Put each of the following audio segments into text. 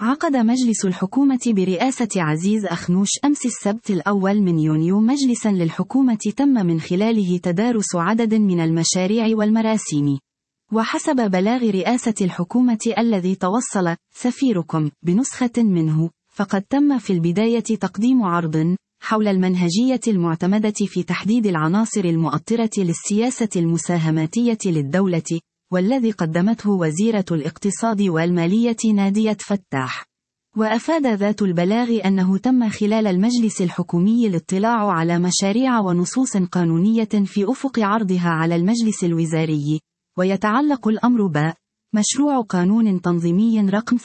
عقد مجلس الحكومة برئاسة عزيز أخنوش أمس السبت الأول من يونيو مجلسا للحكومة تم من خلاله تدارس عدد من المشاريع والمراسيم. وحسب بلاغ رئاسة الحكومة الذي توصل سفيركم بنسخة منه، فقد تم في البداية تقديم عرض حول المنهجية المعتمدة في تحديد العناصر المؤطرة للسياسة المساهماتية للدولة، والذي قدمته وزيرة الاقتصاد والمالية نادية فتاح. وأفاد ذات البلاغ أنه تم خلال المجلس الحكومي الاطلاع على مشاريع ونصوص قانونية في أفق عرضها على المجلس الوزاري، ويتعلق الأمر مشروع قانون تنظيمي رقم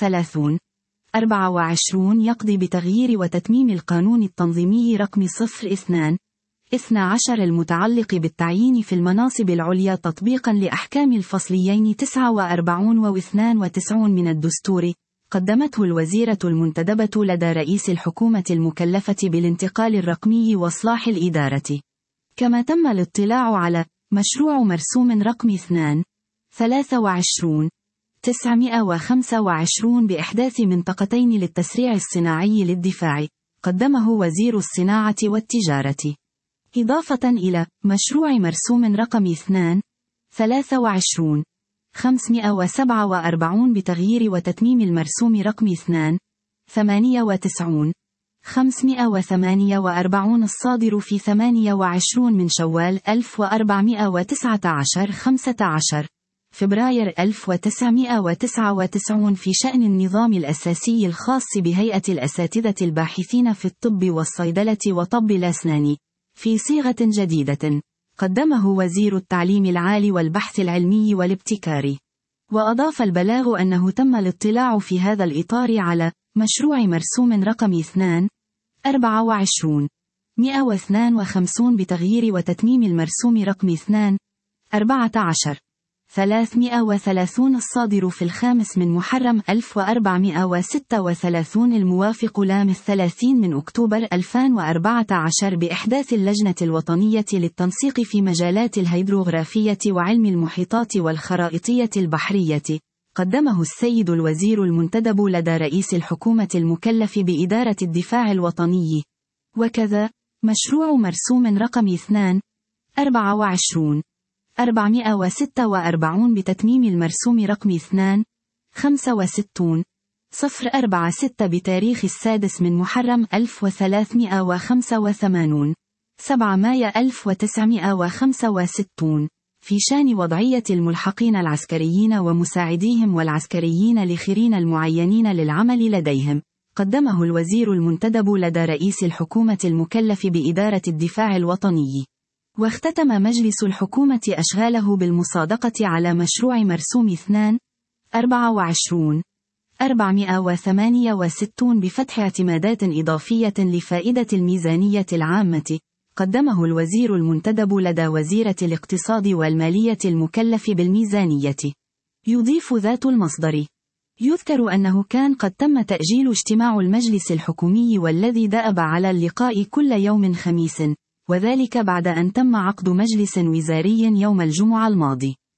30/24 يقضي بتغيير وتتميم القانون التنظيمي رقم 0/12 المتعلق بالتعيين في المناصب العليا تطبيقا لأحكام الفصليين 49 و92 من الدستور، قدمته الوزيرة المنتدبة لدى رئيس الحكومة المكلفة بالانتقال الرقمي وإصلاح الإدارة. كما تم الاطلاع على مشروع مرسوم رقم 2/23/925 بإحداث منطقتين للتسريع الصناعي للدفاع، قدمه وزير الصناعة والتجارة. إضافة إلى مشروع مرسوم رقم 2/23/547 بتغيير وتتميم المرسوم رقم 2/98/548 الصادر في 28 من شوال 1419 15 فبراير 1999 في شأن النظام الأساسي الخاص بهيئة الأساتذة الباحثين في الطب والصيدلة وطب الأسنان، في صيغة جديدة، قدمه وزير التعليم العالي والبحث العلمي والابتكار. وأضاف البلاغ أنه تم الاطلاع في هذا الإطار على مشروع مرسوم رقم 2/24/152 بتغيير وتتميم المرسوم رقم 2/14/330 الصادر في 5 من محرم 1436 الموافق لام 30 من أكتوبر 2014 بإحداث اللجنة الوطنية للتنسيق في مجالات الهيدروغرافية وعلم المحيطات والخرائطية البحرية، قدمه السيد الوزير المنتدب لدى رئيس الحكومة المكلف بإدارة الدفاع الوطني. وكذا مشروع مرسوم رقم 2/24/446 بتتميم المرسوم رقم 2/65/046 بتاريخ 6 من محرم 1385 7 مايو 1965 في شان وضعية الملحقين العسكريين ومساعديهم والعسكريين الآخرين المعينين للعمل لديهم، قدمه الوزير المنتدب لدى رئيس الحكومة المكلف بإدارة الدفاع الوطني. واختتم مجلس الحكومة أشغاله بالمصادقة على مشروع مرسوم 2/24/468 بفتح اعتمادات إضافية لفائدة الميزانية العامة، قدمه الوزير المنتدب لدى وزيرة الاقتصاد والمالية المكلف بالميزانية. يضيف ذات المصدر: يذكر أنه كان قد تم تأجيل اجتماع المجلس الحكومي والذي دأب على اللقاء كل يوم خميس، وذلك بعد أن تم عقد مجلس وزاري يوم الجمعة الماضي.